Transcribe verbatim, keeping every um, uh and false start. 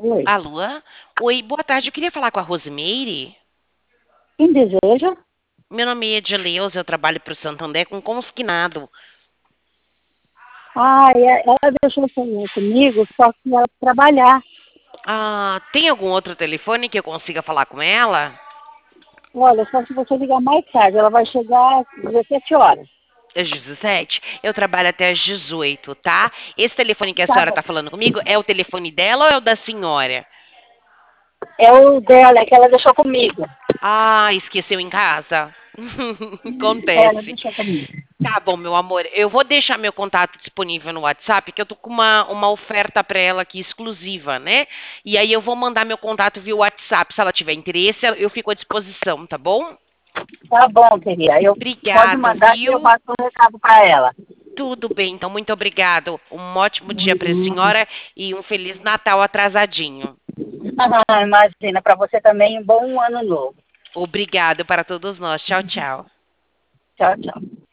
Oi. Alô? Oi, boa tarde. Eu queria falar com a Rosimeire. Quem deseja? Meu nome é Edileuza, eu trabalho para o Santander com consignado. Ah, é- ela deixou falar comigo, só que ela trabalhar. Ah, tem algum outro telefone que eu consiga falar com ela? Olha, só se você ligar mais tarde, ela vai chegar às dezessete horas. Às dezessete? Eu trabalho até às dezoito, tá? Esse telefone que a Tá senhora bom. está falando comigo é o telefone dela ou é o da senhora? É o dela, é que ela deixou comigo. Ah, esqueceu em casa? É, ela Acontece. deixou comigo. Tá bom, meu amor. Eu vou deixar meu contato disponível no WhatsApp, que eu tô com uma, uma oferta para ela aqui exclusiva, né? E aí eu vou mandar meu contato via WhatsApp. Se ela tiver interesse, eu fico à disposição, tá bom? Tá bom, querida. Eu, pode Obrigado, mandar que eu viu? passo um recado para ela. Tudo bem, então muito obrigado. Um ótimo dia para a Uhum. senhora e um feliz Natal atrasadinho. Ah, imagina, para você também um bom ano novo. Obrigado para todos nós. Tchau, tchau. Tchau, tchau.